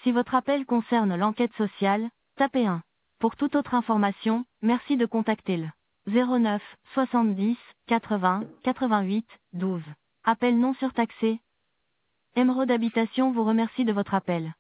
Si votre appel concerne l'enquête sociale, tapez 1. Pour toute autre information, merci de contacter le 09 70 80 88 12. Appel non surtaxé. Émeraude Habitation vous remercie de votre appel.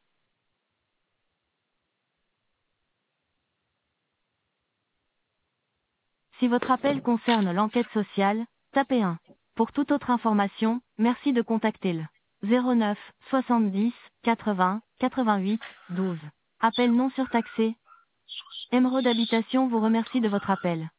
Si votre appel concerne l'enquête sociale, tapez 1. Pour toute autre information, merci de contacter le 09 70 80 88 12. Appel non surtaxé. Émeraude Habitation vous remercie de votre appel.